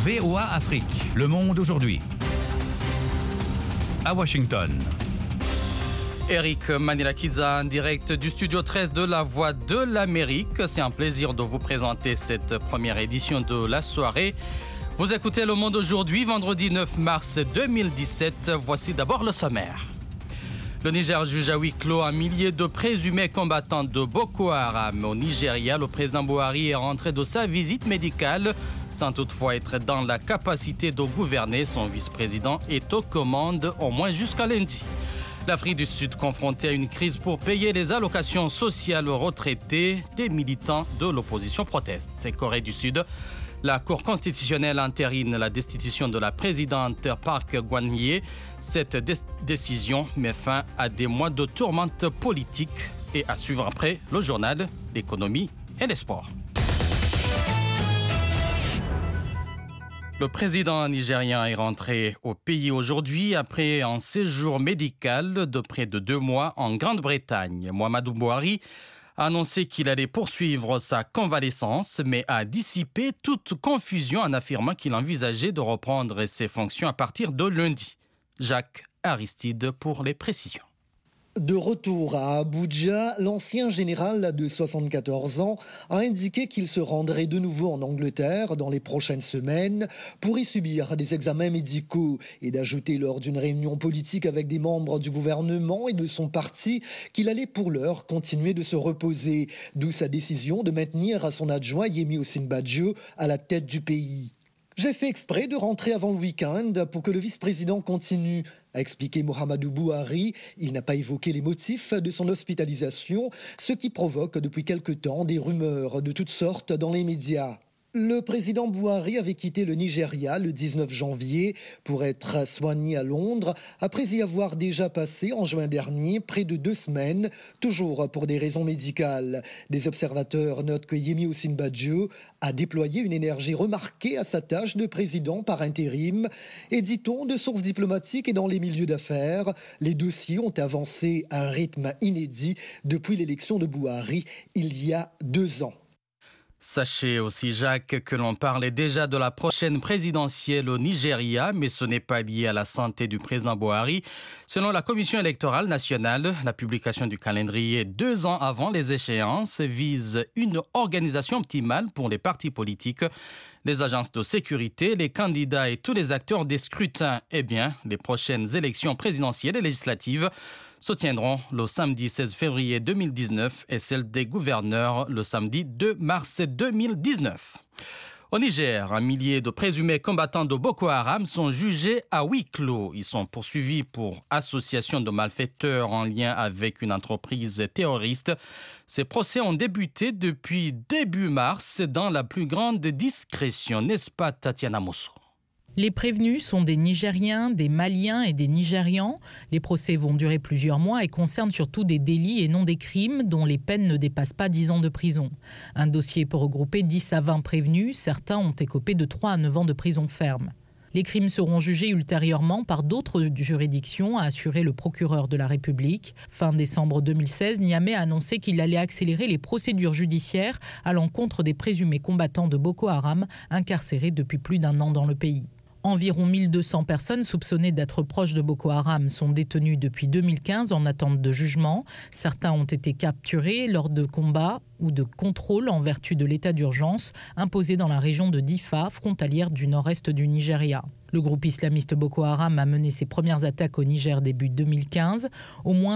VOA Afrique, le monde aujourd'hui. À Washington. Eric Manilakiza en direct du studio 13 de la Voix de l'Amérique. C'est un plaisir de vous présenter cette première édition de la soirée. Vous écoutez Le Monde aujourd'hui, vendredi 9 mars 2017. Voici d'abord le sommaire. Le Niger juge à huis clos un millier de présumés combattants de Boko Haram. Au Nigeria, le président Buhari est rentré de sa visite médicale sans toutefois être dans la capacité de gouverner. Son vice-président est aux commandes au moins jusqu'à lundi. L'Afrique du Sud confrontée à une crise pour payer les allocations sociales aux retraités. Des militants de l'opposition protestent. C'est Corée du Sud. La Cour constitutionnelle entérine la destitution de la présidente Park Geun-hye. Cette décision met fin à des mois de tourmente politique. Et à suivre après, le journal, l'économie et les sports. Le président nigérien est rentré au pays aujourd'hui après un séjour médical de près de 2 mois en Grande-Bretagne. Muhammadu Buhari a annoncé qu'il allait poursuivre sa convalescence, mais a dissipé toute confusion en affirmant qu'il envisageait de reprendre ses fonctions à partir de lundi. Jacques Aristide pour les précisions. De retour à Abuja, l'ancien général de 74 ans a indiqué qu'il se rendrait de nouveau en Angleterre dans les prochaines semaines pour y subir des examens médicaux et d'ajouter lors d'une réunion politique avec des membres du gouvernement et de son parti qu'il allait pour l'heure continuer de se reposer, d'où sa décision de maintenir son adjoint Yemi Osinbajo à la tête du pays. J'ai fait exprès de rentrer avant le week-end pour que le vice-président continue, a expliqué Muhammadu Buhari. Il n'a pas évoqué les motifs de son hospitalisation, ce qui provoque depuis quelque temps des rumeurs de toutes sortes dans les médias. Le président Buhari avait quitté le Nigeria le 19 janvier pour être soigné à Londres, après y avoir déjà passé en juin dernier près de 2 semaines, toujours pour des raisons médicales. Des observateurs notent que Yemi Osinbajo a déployé une énergie remarquée à sa tâche de président par intérim. Et dit-on, de sources diplomatiques et dans les milieux d'affaires, les dossiers ont avancé à un rythme inédit depuis l'élection de Buhari il y a 2 ans. Sachez aussi, Jacques, que l'on parlait déjà de la prochaine présidentielle au Nigeria, mais ce n'est pas lié à la santé du président Buhari. Selon la Commission électorale nationale, la publication du calendrier 2 ans avant les échéances vise une organisation optimale pour les partis politiques, les agences de sécurité, les candidats et tous les acteurs des scrutins. Eh bien, les prochaines élections présidentielles et législatives se tiendront le samedi 16 février 2019 et celle des gouverneurs le samedi 2 mars 2019. Au Niger, un millier de présumés combattants de Boko Haram sont jugés à huis clos. Ils sont poursuivis pour association de malfaiteurs en lien avec une entreprise terroriste. Ces procès ont débuté depuis début mars dans la plus grande discrétion, n'est-ce pas Tatiana Mosso? Les prévenus sont des Nigériens, des Maliens et des Nigérians. Les procès vont durer plusieurs mois et concernent surtout des délits et non des crimes dont les peines ne dépassent pas 10 ans de prison. Un dossier peut regrouper 10 à 20 prévenus. Certains ont écopé de 3 à 9 ans de prison ferme. Les crimes seront jugés ultérieurement par d'autres juridictions, a assuré le procureur de la République. Fin décembre 2016, Niamey a annoncé qu'il allait accélérer les procédures judiciaires à l'encontre des présumés combattants de Boko Haram incarcérés depuis plus d'1 an dans le pays. Environ 1200 personnes soupçonnées d'être proches de Boko Haram sont détenues depuis 2015 en attente de jugement. Certains ont été capturés lors de combats ou de contrôles en vertu de l'état d'urgence imposé dans la région de Difa, frontalière du nord-est du Nigeria. Le groupe islamiste Boko Haram a mené ses premières attaques au Niger début 2015. Au moins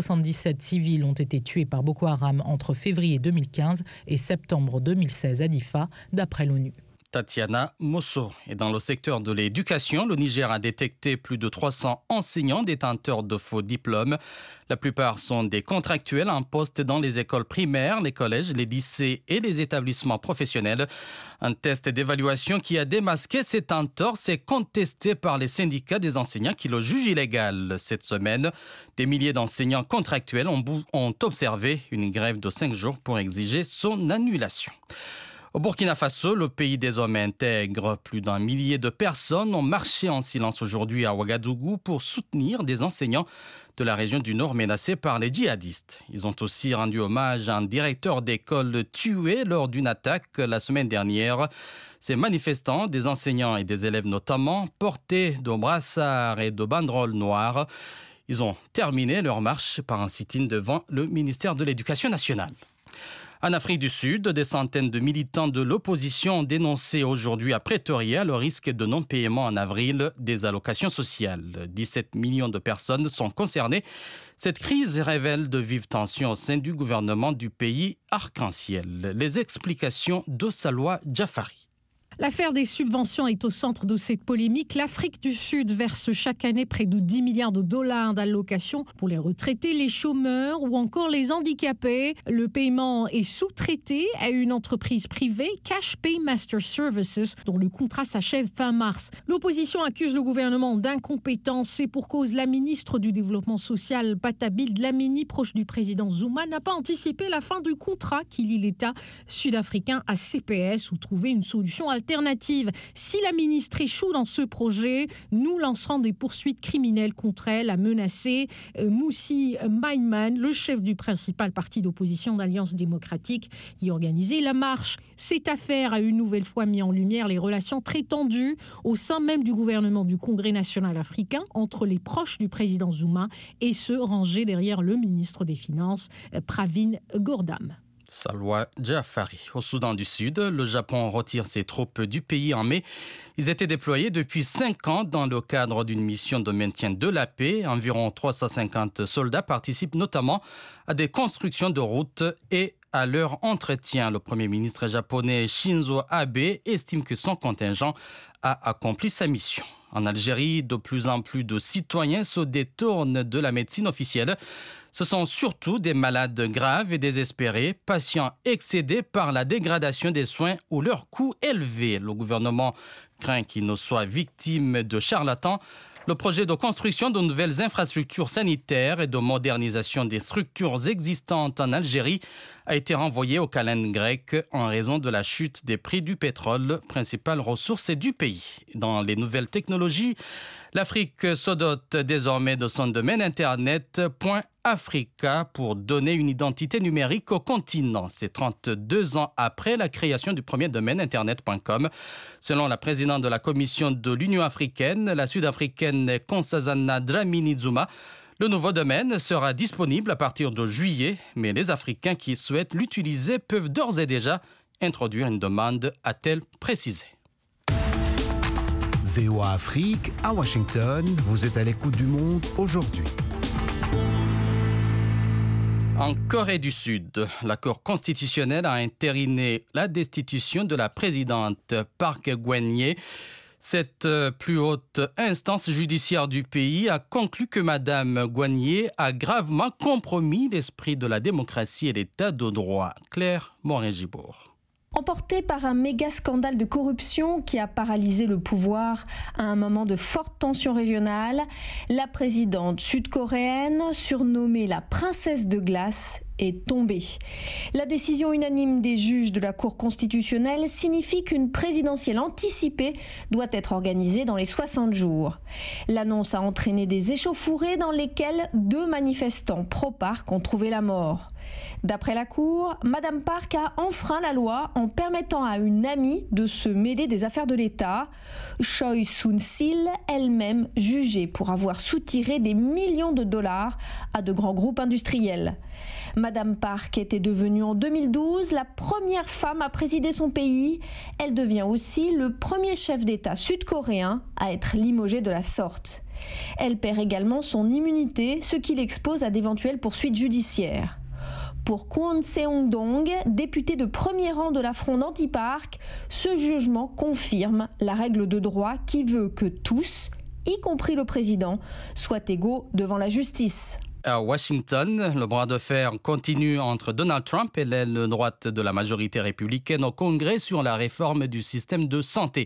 177 civils ont été tués par Boko Haram entre février 2015 et septembre 2016 à Difa, d'après l'ONU. Tatiana Mosso. Et dans le secteur de l'éducation, le Niger a détecté plus de 300 enseignants détenteurs de faux diplômes. La plupart sont des contractuels en poste dans les écoles primaires, les collèges, les lycées et les établissements professionnels. Un test d'évaluation qui a démasqué cet entorse est contesté par les syndicats des enseignants qui le jugent illégal. Cette semaine, des milliers d'enseignants contractuels ont observé une grève de 5 jours pour exiger son annulation. Au Burkina Faso, le pays des hommes intègres, plus d'un millier de personnes ont marché en silence aujourd'hui à Ouagadougou pour soutenir des enseignants de la région du Nord menacés par les djihadistes. Ils ont aussi rendu hommage à un directeur d'école tué lors d'une attaque la semaine dernière. Ces manifestants, des enseignants et des élèves notamment, portés de brassards et de banderoles noires. Ils ont terminé leur marche par un sit-in devant le ministère de l'Éducation nationale. En Afrique du Sud, des centaines de militants de l'opposition ont dénoncé aujourd'hui à Pretoria le risque de non-paiement en avril des allocations sociales. 17 millions de personnes sont concernées. Cette crise révèle de vives tensions au sein du gouvernement du pays arc-en-ciel. Les explications d'Osaloa Jafari. L'affaire des subventions est au centre de cette polémique. L'Afrique du Sud verse chaque année près de 10 milliards de dollars d'allocations pour les retraités, les chômeurs ou encore les handicapés. Le paiement est sous-traité à une entreprise privée, Cash Pay Master Services, dont le contrat s'achève fin mars. L'opposition accuse le gouvernement d'incompétence et pour cause, la ministre du Développement social, Patabil Dlamini, proche du président Zuma, n'a pas anticipé la fin du contrat qui lie l'État sud-africain à CPS ou trouver une solution alternative. Si la ministre échoue dans ce projet, nous lancerons des poursuites criminelles contre elle, a menacé Moussi Maïman, le chef du principal parti d'opposition d'Alliance démocratique qui organisait la marche. Cette affaire a une nouvelle fois mis en lumière les relations très tendues au sein même du gouvernement du Congrès national africain entre les proches du président Zuma et ceux rangés derrière le ministre des Finances, Pravin Gordhan. Salwa Jafari. Au Soudan du Sud, le Japon retire ses troupes du pays en mai. Ils étaient déployés depuis 5 ans dans le cadre d'une mission de maintien de la paix. Environ 350 soldats participent notamment à des constructions de routes et à leur entretien. Le Premier ministre japonais Shinzo Abe estime que son contingent a accompli sa mission. En Algérie, de plus en plus de citoyens se détournent de la médecine officielle. Ce sont surtout des malades graves et désespérés, patients excédés par la dégradation des soins ou leur coût élevé. Le gouvernement craint qu'ils ne soient victimes de charlatans. Le projet de construction de nouvelles infrastructures sanitaires et de modernisation des structures existantes en Algérie a été renvoyé aux calendes grecques en raison de la chute des prix du pétrole, principale ressource du pays. Dans les nouvelles technologies, l'Afrique se dote désormais de son domaine internet .africa pour donner une identité numérique au continent. C'est 32 ans après la création du premier domaine internet.com. Selon la présidente de la Commission de l'Union africaine, la Sud-Africaine Nkosazana Dlamini-Zuma, le nouveau domaine sera disponible à partir de juillet, mais les Africains qui souhaitent l'utiliser peuvent d'ores et déjà introduire une demande, a-t-elle précisé. VOA Afrique, à Washington, vous êtes à l'écoute du monde aujourd'hui. En Corée du Sud, la Cour constitutionnelle a entériné la destitution de la présidente Park Geun-hye. Cette plus haute instance judiciaire du pays a conclu que Mme Geun-hye a gravement compromis l'esprit de la démocratie et l'état de droit. Claire Morin-Gibour. Emportée par un méga scandale de corruption qui a paralysé le pouvoir à un moment de forte tension régionale, la présidente sud-coréenne, surnommée la princesse de glace, est tombée. La décision unanime des juges de la Cour constitutionnelle signifie qu'une présidentielle anticipée doit être organisée dans les 60 jours. L'annonce a entraîné des échauffourées dans lesquelles 2 manifestants pro-Park ont trouvé la mort. D'après la Cour, Mme Park a enfreint la loi en permettant à une amie de se mêler des affaires de l'État, Choi Soon-sil, elle-même jugée pour avoir soutiré des millions de dollars à de grands groupes industriels. Mme Park était devenue en 2012 la première femme à présider son pays. Elle devient aussi le premier chef d'État sud-coréen à être limogé de la sorte. Elle perd également son immunité, ce qui l'expose à d'éventuelles poursuites judiciaires. Pour Kwon Seong-dong, député de premier rang de la fronde anti-Park, ce jugement confirme la règle de droit qui veut que tous, y compris le président, soient égaux devant la justice. À Washington, le bras de fer continue entre Donald Trump et l'aile droite de la majorité républicaine au Congrès sur la réforme du système de santé.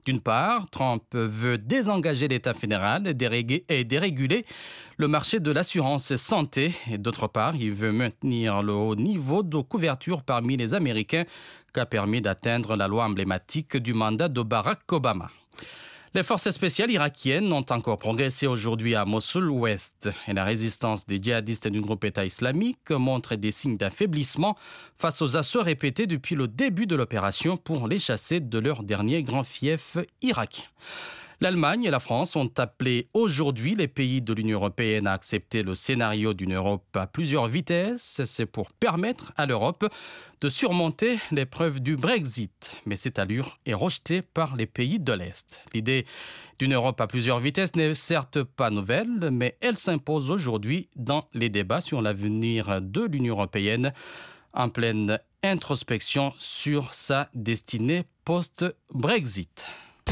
D'une part, Trump veut désengager l'État fédéral et déréguler le marché de l'assurance santé. Et d'autre part, il veut maintenir le haut niveau de couverture parmi les Américains qu'a permis d'atteindre la loi emblématique du mandat de Barack Obama. Les forces spéciales irakiennes ont encore progressé aujourd'hui à Mossoul-Ouest et la résistance des djihadistes du groupe État islamique montre des signes d'affaiblissement face aux assauts répétés depuis le début de l'opération pour les chasser de leur dernier grand fief irakien. L'Allemagne et la France ont appelé aujourd'hui les pays de l'Union européenne à accepter le scénario d'une Europe à plusieurs vitesses. C'est pour permettre à l'Europe de surmonter l'épreuve du Brexit. Mais cette allure est rejetée par les pays de l'Est. L'idée d'une Europe à plusieurs vitesses n'est certes pas nouvelle, mais elle s'impose aujourd'hui dans les débats sur l'avenir de l'Union européenne, en pleine introspection sur sa destinée post-Brexit.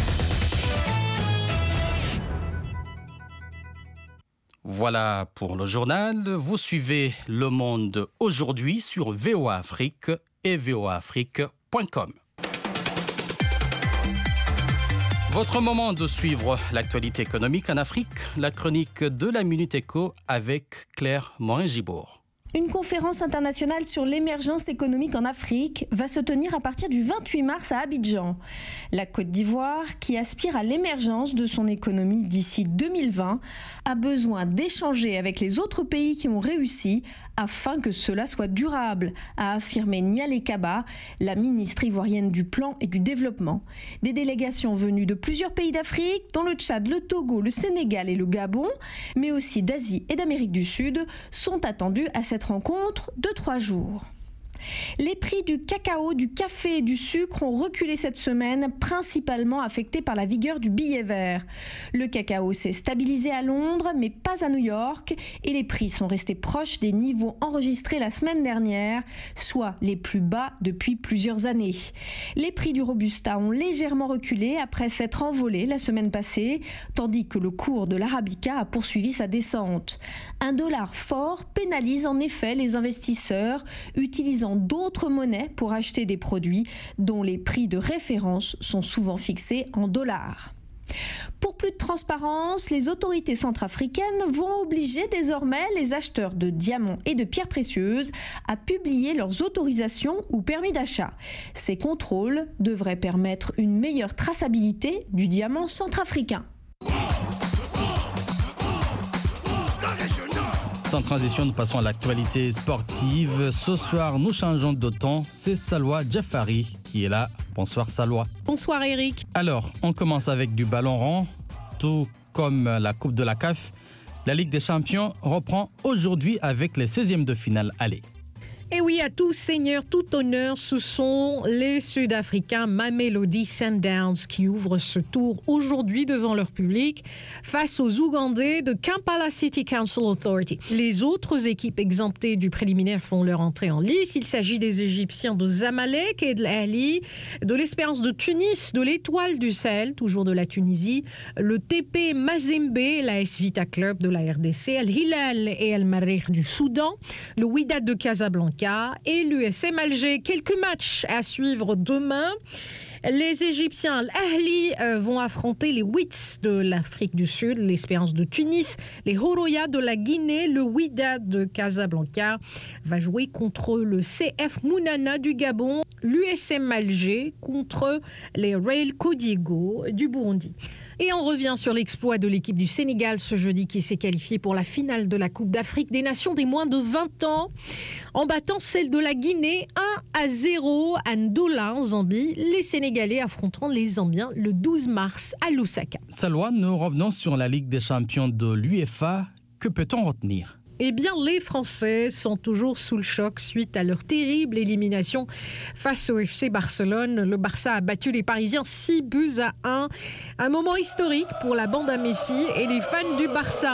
Voilà pour le journal. Vous suivez Le Monde aujourd'hui sur VOA Afrique et voaafrique.com. Votre moment de suivre l'actualité économique en Afrique, la chronique de la Minute Éco avec Claire Morin-Gibour. Une conférence internationale sur l'émergence économique en Afrique va se tenir à partir du 28 mars à Abidjan. La Côte d'Ivoire, qui aspire à l'émergence de son économie d'ici 2020, a besoin d'échanger avec les autres pays qui ont réussi afin que cela soit durable, a affirmé Nialé Kaba, la ministre ivoirienne du Plan et du Développement. Des délégations venues de plusieurs pays d'Afrique, dont le Tchad, le Togo, le Sénégal et le Gabon, mais aussi d'Asie et d'Amérique du Sud, sont attendues à cette rencontre de 3 jours. Les prix du cacao, du café et du sucre ont reculé cette semaine, principalement affectés par la vigueur du billet vert. Le cacao s'est stabilisé à Londres, mais pas à New York, et les prix sont restés proches des niveaux enregistrés la semaine dernière, soit les plus bas depuis plusieurs années. Les prix du Robusta ont légèrement reculé après s'être envolés la semaine passée, tandis que le cours de l'Arabica a poursuivi sa descente. Un dollar fort pénalise en effet les investisseurs utilisant d'autres monnaies pour acheter des produits dont les prix de référence sont souvent fixés en dollars. Pour plus de transparence, les autorités centrafricaines vont obliger désormais les acheteurs de diamants et de pierres précieuses à publier leurs autorisations ou permis d'achat. Ces contrôles devraient permettre une meilleure traçabilité du diamant centrafricain. Sans transition, nous passons à l'actualité sportive. Ce soir, nous changeons de ton. C'est Salwa Jafari qui est là. Bonsoir Salwa. Bonsoir Eric. Alors, on commence avec du ballon rond. Tout comme la Coupe de la CAF, la Ligue des Champions reprend aujourd'hui avec les 16e de finale aller. Et oui, à tout seigneur, tout honneur, ce sont les Sud-Africains Mamelodi Sundowns qui ouvrent ce tour aujourd'hui devant leur public face aux Ougandais de Kampala City Council Authority. Les autres équipes exemptées du préliminaire font leur entrée en lice. Il s'agit des Égyptiens de Zamalek et de l'Ahli, de l'Espérance de Tunis, de l'Étoile du Sahel, toujours de la Tunisie, le TP Mazembe, l'AS Vita Club de la RDC, Al Hilal et Al Marrikh du Soudan, le Wydad de Casablanca et l'USM Alger. Quelques matchs à suivre demain. Les Égyptiens, l'Ahli, vont affronter les Wits de l'Afrique du Sud, l'Espérance de Tunis, les Horoya de la Guinée, le Wydad de Casablanca va jouer contre le CF Mounana du Gabon, l'USM Alger contre les Rail Kodiego du Burundi. Et on revient sur l'exploit de l'équipe du Sénégal ce jeudi qui s'est qualifiée pour la finale de la Coupe d'Afrique des Nations des moins de 20 ans en battant celle de la Guinée 1-0 à Ndola en Zambie. Les Sénégalais affronteront les Zambiens le 12 mars à Lusaka. Salwa, nous revenons sur la Ligue des Champions de l'UEFA. Que peut-on retenir ? Eh bien, les Français sont toujours sous le choc suite à leur terrible élimination face au FC Barcelone. Le Barça a battu les Parisiens 6-1. Un moment historique pour la bande à Messi et les fans du Barça.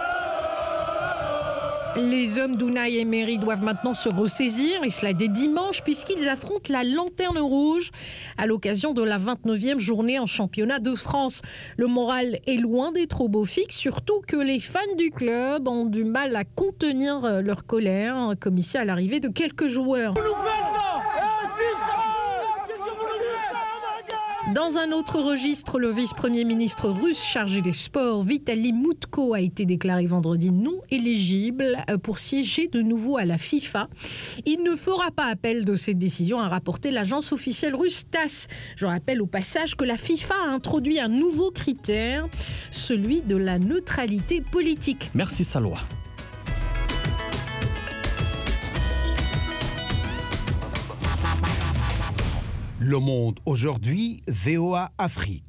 Les hommes d'Unai Emery doivent maintenant se ressaisir, et cela dès dimanche, puisqu'ils affrontent la Lanterne Rouge à l'occasion de la 29e journée en championnat de France. Le moral est loin d'être au beau fixe, surtout que les fans du club ont du mal à contenir leur colère, comme ici à l'arrivée de quelques joueurs. Dans un autre registre, le vice-premier ministre russe chargé des sports, Vitaly Mutko, a été déclaré vendredi non éligible pour siéger de nouveau à la FIFA. Il ne fera pas appel de cette décision, a rapporté l'agence officielle russe TASS. Je rappelle au passage que la FIFA a introduit un nouveau critère, celui de la neutralité politique. Merci Salwa. Le Monde aujourd'hui, VOA Afrique.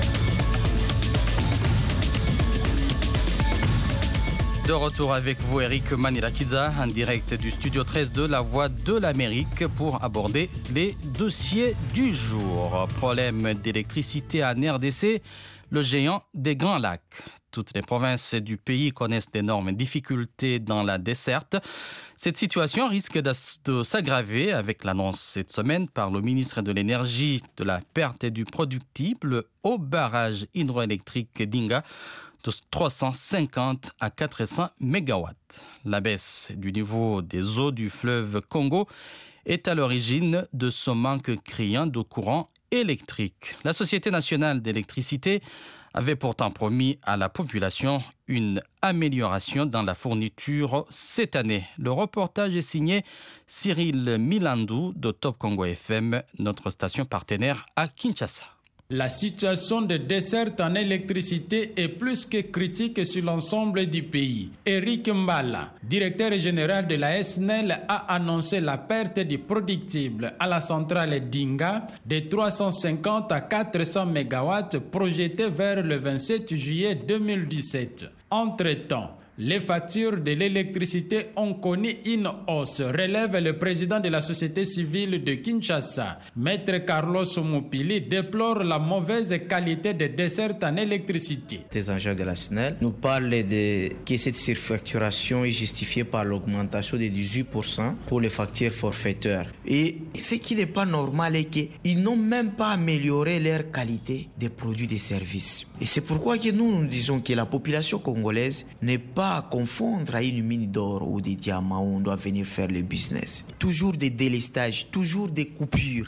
De retour avec vous, Eric Manilakiza, en direct du studio 13 de La Voix de l'Amérique pour aborder les dossiers du jour. Problème d'électricité en RDC, le géant des Grands Lacs. Toutes les provinces du pays connaissent d'énormes difficultés dans la desserte. Cette situation risque de s'aggraver avec l'annonce cette semaine par le ministre de l'Énergie de la perte du productible au barrage hydroélectrique d'Inga de 350 à 400 MW. La baisse du niveau des eaux du fleuve Congo est à l'origine de ce manque criant de courant électrique. La Société nationale d'électricité avait pourtant promis à la population une amélioration dans la fourniture cette année. Le reportage est signé Cyril Milandou de Top Congo FM, notre station partenaire à Kinshasa. La situation de desserte en électricité est plus que critique sur l'ensemble du pays. Eric Mbala, directeur général de la SNEL, a annoncé la perte du productible à la centrale d'Inga de 350 à 400 MW projetée vers le 27 juillet 2017. Entre-temps, les factures de l'électricité ont connu une hausse, relève le président de la société civile de Kinshasa. Maître Carlos Mupili déplore la mauvaise qualité des dessertes en électricité. Les agents de la SNEL nous parlent que cette surfacturation est justifiée par l'augmentation de 18% pour les factures forfaitaires. Et ce qui n'est pas normal est qu'ils n'ont même pas amélioré leur qualité des produits et des services. Et c'est pourquoi que nous disons que la population congolaise n'est pas à confondre à une mine d'or ou des diamants où on doit venir faire le business. Toujours des délestages, toujours des coupures.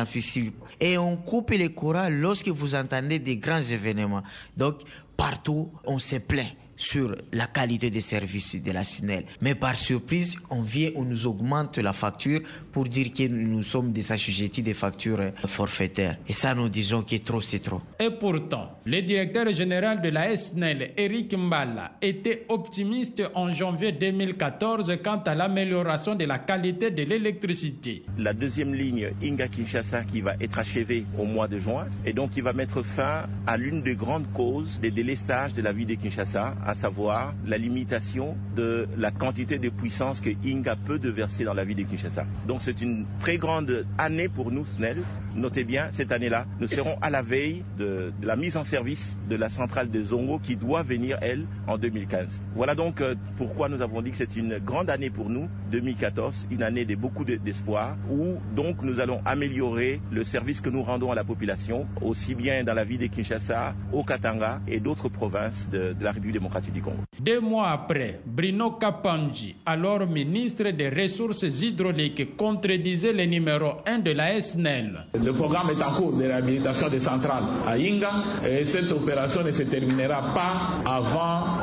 Et on coupe les courants lorsque vous entendez des grands événements. Donc, partout, on se plaint sur la qualité des services de la SNEL. Mais par surprise, on nous augmente la facture pour dire que nous sommes des assujettis des factures forfaitaires. Et ça, nous disons que trop, c'est trop. Et pourtant, le directeur général de la SNEL, Eric Mbala, était optimiste en janvier 2014 quant à l'amélioration de la qualité de l'électricité. La deuxième ligne Inga-Kinshasa qui va être achevée au mois de juin et donc qui va mettre fin à l'une des grandes causes des délestages de la ville de Kinshasa, à savoir la limitation de la quantité de puissance que Inga peut déverser dans la ville de Kinshasa. Donc c'est une très grande année pour nous, SNEL. Notez bien, cette année-là, nous serons à la veille de la mise en service de la centrale de Zongo qui doit venir, elle, en 2015. Voilà donc pourquoi nous avons dit que c'est une grande année pour nous, 2014, une année de beaucoup d'espoir, où donc nous allons améliorer le service que nous rendons à la population, aussi bien dans la ville de Kinshasa, au Katanga et d'autres provinces de la République démocratique du Congo. 2 mois après, Bruno Kapanji, alors ministre des Ressources hydrauliques, contredisait le numéro 1 de la SNEL. Le programme est en cours de réhabilitation des centrales à Inga et cette opération ne se terminera pas avant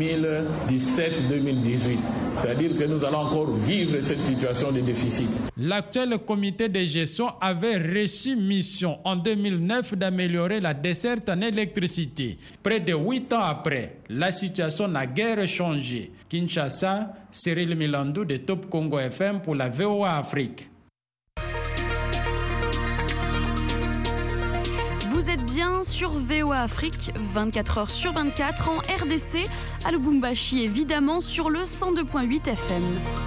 2017-2018. C'est-à-dire que nous allons encore vivre cette situation de déficit. L'actuel comité de gestion avait reçu mission en 2009 d'améliorer la desserte en électricité. Près de 8 ans après, la situation n'a guère changé. Kinshasa, Cyril Milandou de Top Congo FM pour la VOA Afrique. Vous êtes bien sur VOA Afrique, 24 heures sur 24 en RDC, à Lubumbashi évidemment sur le 102.8 FM.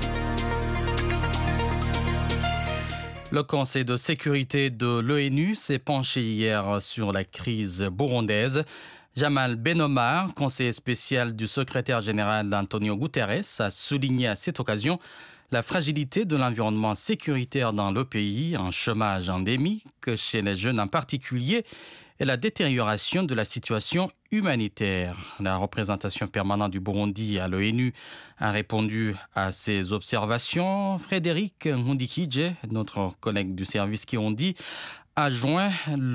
Le Conseil de sécurité de l'ONU s'est penché hier sur la crise burundaise. Jamal Ben Omar, conseiller spécial du secrétaire général Antonio Guterres, a souligné à cette occasion la fragilité de l'environnement sécuritaire dans le pays, un chômage endémique chez les jeunes en particulier et la détérioration de la situation humanitaire. La représentation permanente du Burundi à l'ONU a répondu à ces observations. Frédéric Nkundikije, notre collègue du service Kirundi, joint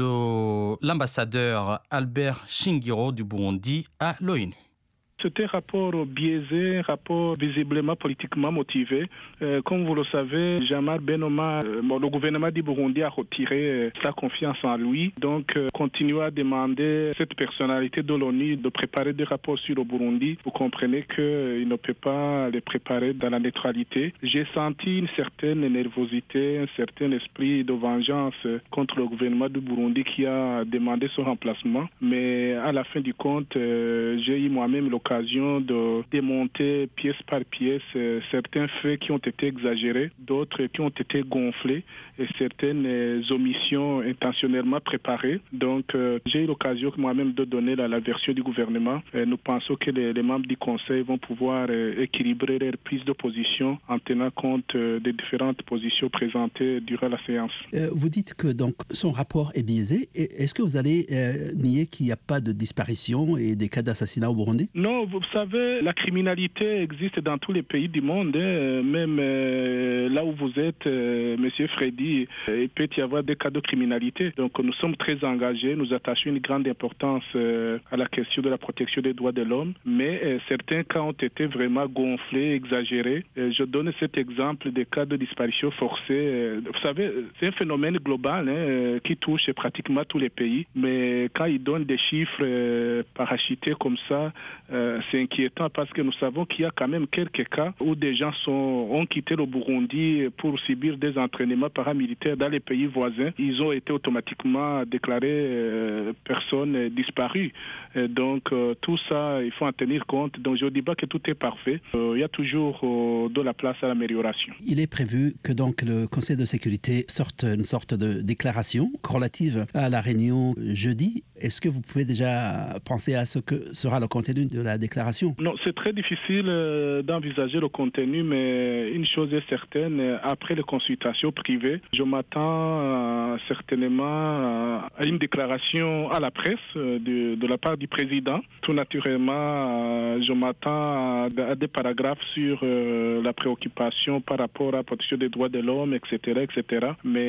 l'ambassadeur Albert Shingiro du Burundi à l'ONU. C'était un rapport biaisé, un rapport visiblement politiquement motivé. Comme vous le savez, Jean-Marc Benoma, le gouvernement du Burundi a retiré sa confiance en lui. Donc, continue à demander à cette personnalité de l'ONU de préparer des rapports sur le Burundi. Vous comprenez qu'il ne peut pas les préparer dans la neutralité. J'ai senti une certaine nervosité, un certain esprit de vengeance contre le gouvernement du Burundi qui a demandé son remplacement. Mais à la fin du compte, j'ai eu moi-même l'occasion de démonter pièce par pièce certains faits qui ont été exagérés, d'autres qui ont été gonflés et certaines omissions intentionnellement préparées. Donc j'ai eu l'occasion moi-même de donner la version du gouvernement. Nous pensons que les membres du Conseil vont pouvoir équilibrer leur prise de position en tenant compte des différentes positions présentées durant la séance. Vous dites que donc son rapport est biaisé. Est-ce que vous allez nier qu'il n'y a pas de disparition et des cas d'assassinat au Burundi? Non, vous savez, la criminalité existe dans tous les pays du monde, même là où vous êtes, Monsieur Freddy, il peut y avoir des cas de criminalité. Donc nous sommes très engagés, nous attachons une grande importance à la question de la protection des droits de l'homme, mais certains cas ont été vraiment gonflés, exagérés. Je donne cet exemple des cas de disparition forcée. Vous savez, c'est un phénomène global qui touche pratiquement tous les pays, mais quand ils donnent des chiffres parachutés comme ça, c'est inquiétant parce que nous savons qu'il y a quand même quelques cas où des gens ont quitté le Burundi pour subir des entraînements paramilitaires dans les pays voisins. Ils ont été automatiquement déclarés personnes disparues. Donc tout ça, il faut en tenir compte. Donc je ne dis pas que tout est parfait. Il y a toujours de la place à l'amélioration. Il est prévu que donc le Conseil de sécurité sorte une sorte de déclaration relative à la réunion jeudi. Est-ce que vous pouvez déjà penser à ce que sera le contenu de la déclaration? Non, c'est très difficile d'envisager le contenu, mais une chose est certaine, après les consultations privées, je m'attends certainement à une déclaration à la presse de la part du président. Tout naturellement, je m'attends à des paragraphes sur la préoccupation par rapport à la protection des droits de l'homme, etc., etc.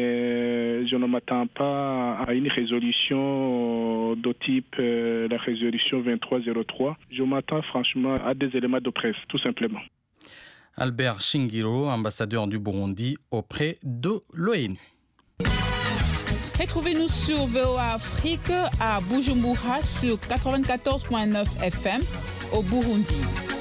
Mais je ne m'attends pas à une résolution de type la résolution 2303. Je m'attends franchement à des éléments de presse, tout simplement. Albert Shingiro, ambassadeur du Burundi auprès de l'ONU. Retrouvez-nous sur VOA Afrique à Bujumbura sur 94.9 FM au Burundi.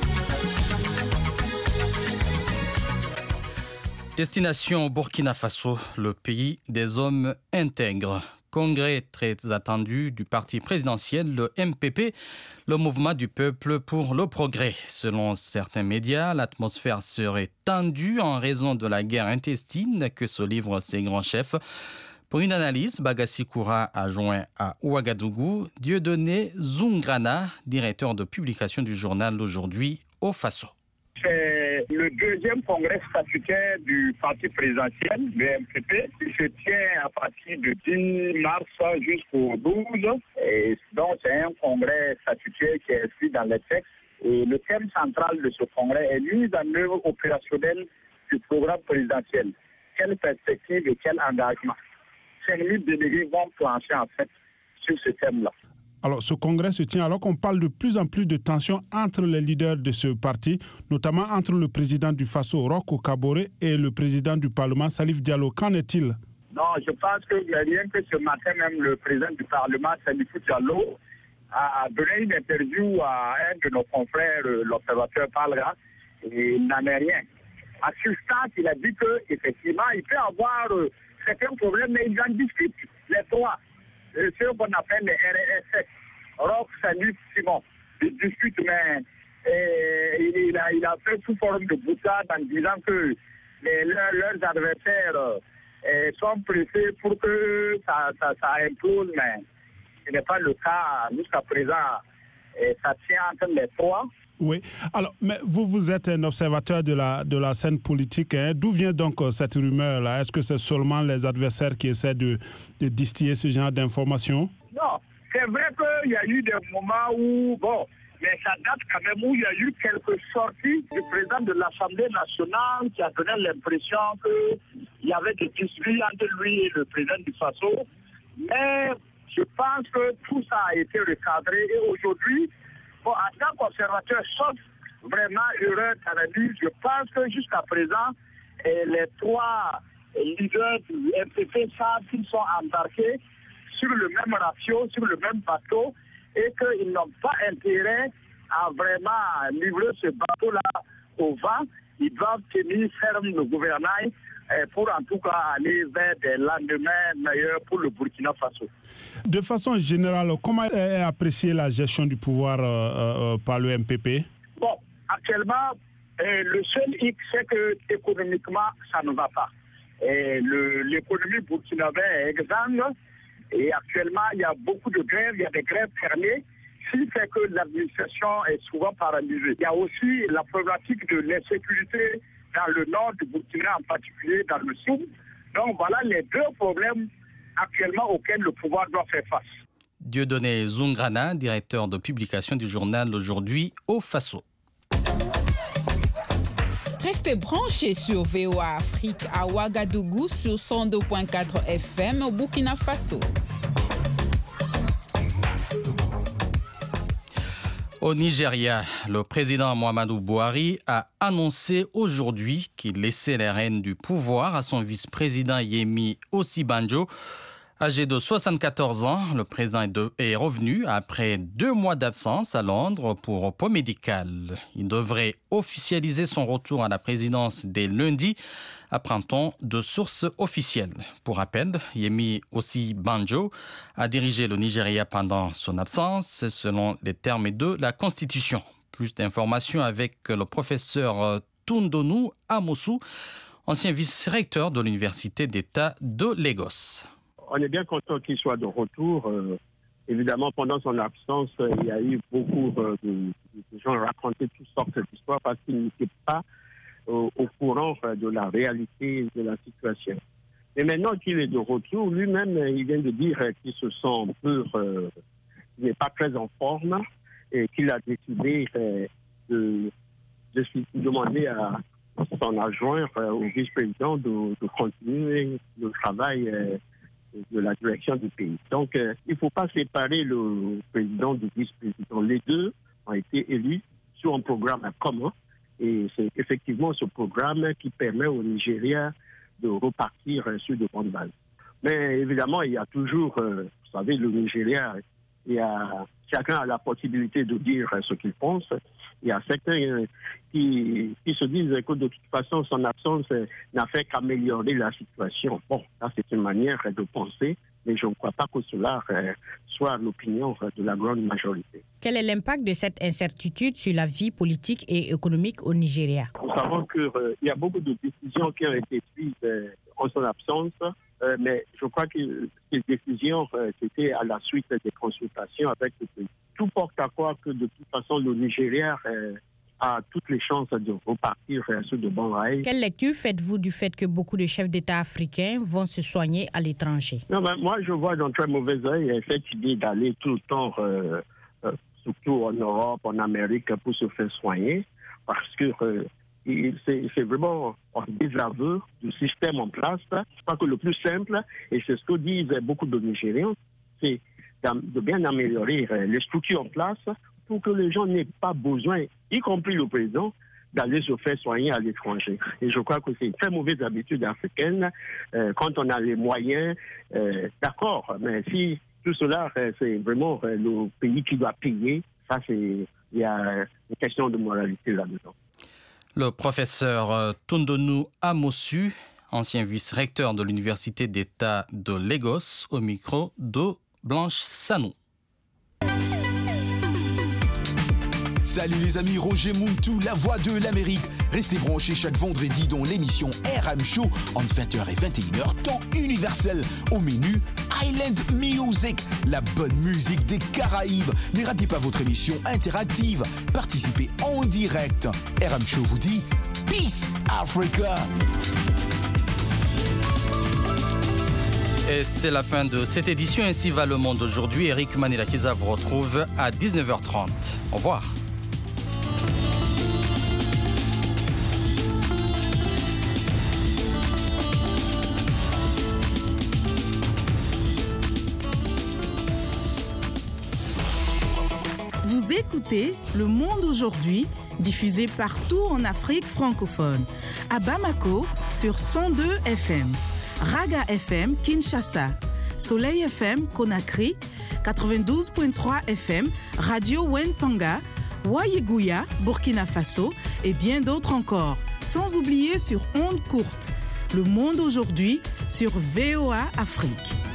Destination Burkina Faso, le pays des hommes intègres. Congrès très attendu du parti présidentiel, le MPP, le mouvement du peuple pour le progrès. Selon certains médias, l'atmosphère serait tendue en raison de la guerre intestine que se livrent ces grands chefs. Pour une analyse, Bagassi Koura a joint à Ouagadougou Dieudonné Zungrana, directeur de publication du journal Aujourd'hui au Faso. C'est le deuxième congrès statutaire du parti présidentiel, le MPP, qui se tient à partir du 10 mars jusqu'au 12. Et donc, c'est un congrès statutaire qui est inscrit dans les textes. Et le thème central de ce congrès est mise en œuvre opérationnelle du programme présidentiel. Quelle perspective et quel engagement? 5000 délégués vont plancher en fait sur ce thème-là. Alors, ce congrès se tient alors qu'on parle de plus en plus de tensions entre les leaders de ce parti, notamment entre le président du Faso, Roch Kaboré, et le président du Parlement, Salif Diallo. Qu'en est-il? Non, je pense que rien que ce matin, même le président du Parlement, Salif Diallo, a donné une interview à un de nos confrères, l'Observateur Palga, et il n'en est rien. À ce stade, il a dit qu'effectivement, il peut y avoir certains problèmes, mais ils en discutent, les trois. Ce qu'on appelle les RSS, Roch, Salif, Simon. Ils discutent, mais il a fait sous forme de boutade en disant que leurs adversaires sont pressés pour que ça implose, mais ce n'est pas le cas jusqu'à présent. Ça tient entre les trois. Oui. Alors, mais vous êtes un observateur de la scène politique. Hein. D'où vient donc cette rumeur-là? Est-ce que c'est seulement les adversaires qui essaient de distiller ce genre d'informations? Non, c'est vrai qu'il y a eu des moments où, mais ça date quand même où il y a eu quelques sorties du président de l'Assemblée nationale qui a donné l'impression qu'il y avait des disputes entre lui et le président du Faso. Mais je pense que tout ça a été recadré et aujourd'hui, en tant qu'observateur, sauf vraiment erreur d'analyse, je pense que jusqu'à présent, les trois leaders du MPP savent qu'ils sont embarqués sur le même ratio, sur le même bateau et qu'ils n'ont pas intérêt à vraiment livrer ce bateau-là au vent. Ils doivent tenir ferme le gouvernail pour en tout cas aller vers des lendemains meilleurs pour le Burkina Faso. De façon générale, comment est appréciée la gestion du pouvoir par le MPP? Bon, actuellement, le seul hic, c'est que économiquement, ça ne va pas. L'économie burkinabé est exsangue et actuellement, il y a beaucoup de grèves, il y a des grèves fermées, ce qui fait que l'administration est souvent paralysée. Il y a aussi la problématique de l'insécurité dans le nord du Burkina, en particulier dans le Soum. Donc voilà les deux problèmes actuellement auxquels le pouvoir doit faire face. Dieudonné Zungrana, directeur de publication du journal Aujourd'hui au Faso. Restez branchés sur VOA Afrique à Ouagadougou sur 102.4 FM au Burkina Faso. Au Nigeria, le président Muhammadu Buhari a annoncé aujourd'hui qu'il laissait les rênes du pouvoir à son vice-président Yemi Osibanjo. Âgé de 74 ans, le président est revenu après 2 mois d'absence à Londres pour repos médical. Il devrait officialiser son retour à la présidence dès lundi, apprend-on de sources officielles. Pour rappel, Yemi Osibanjo a dirigé le Nigeria pendant son absence, selon les termes de la Constitution. Plus d'informations avec le professeur Tundonu Amosu, ancien vice-recteur de l'Université d'État de Lagos. On est bien content qu'il soit de retour. Évidemment, pendant son absence, il y a eu beaucoup de gens raconter toutes sortes d'histoires parce qu'ils n'étaient pas au courant de la réalité de la situation. Et maintenant qu'il est de retour, lui-même, il vient de dire qu'il se sent un peu, il n'est pas très en forme et qu'il a décidé de demander à son adjoint, au vice-président, de continuer le travail de la direction du pays. Donc, il ne faut pas séparer le président du vice-président. Les deux ont été élus sur un programme commun. Et c'est effectivement ce programme qui permet au Nigeria de repartir sur de bonnes bases. Mais évidemment, il y a toujours, vous savez, le Nigeria, chacun a la possibilité de dire ce qu'il pense. Il y a certains qui se disent que de toute façon, son absence n'a fait qu'améliorer la situation. Bon, ça c'est une manière de penser, mais je ne crois pas que cela soit l'opinion de la grande majorité. Quel est l'impact de cette incertitude sur la vie politique et économique au Nigeria? Nous savons qu'il y a beaucoup de décisions qui ont été prises en son absence, mais je crois que ces décisions, c'était à la suite des consultations avec le pays. Tout porte à croire que de toute façon, le Nigeria a toutes les chances de repartir sur de bons rails. Quelle lecture faites-vous du fait que beaucoup de chefs d'État africains vont se soigner à l'étranger? Non, moi, je vois d'un très mauvais œil cette idée d'aller tout le temps, surtout en Europe, en Amérique, pour se faire soigner, parce que c'est vraiment un désaveu du système en place. Je crois que le plus simple, et c'est ce que disent beaucoup de Nigériens, c'est de bien améliorer les structures en place pour que les gens n'aient pas besoin, y compris le président, d'aller se faire soigner à l'étranger. Et je crois que c'est une très mauvaise habitude africaine. Quand on a les moyens, d'accord, mais si tout cela, c'est vraiment le pays qui doit payer, ça, il y a une question de moralité là-dedans. Le professeur Tundonu Amosu, ancien vice-recteur de l'Université d'État de Lagos, au micro de Blanche Sanou. Salut les amis, Roger Muntu, la voix de l'Amérique. Restez branchés chaque vendredi dans l'émission RM Show entre 20h et 21h, temps universel. Au menu, Island Music, la bonne musique des Caraïbes. Ne ratez pas votre émission interactive. Participez en direct. RM Show vous dit Peace Africa. Et c'est la fin de cette édition. Ainsi va le monde aujourd'hui. Eric Manilakiza vous retrouve à 19h30. Au revoir. Vous écoutez Le Monde aujourd'hui, diffusé partout en Afrique francophone. À Bamako, sur 102 FM. Raga FM, Kinshasa. Soleil FM, Conakry. 92.3 FM, Radio Wentanga. Wayeguya, Burkina Faso. Et bien d'autres encore. Sans oublier sur ondes courtes. Le Monde aujourd'hui, sur VOA Afrique.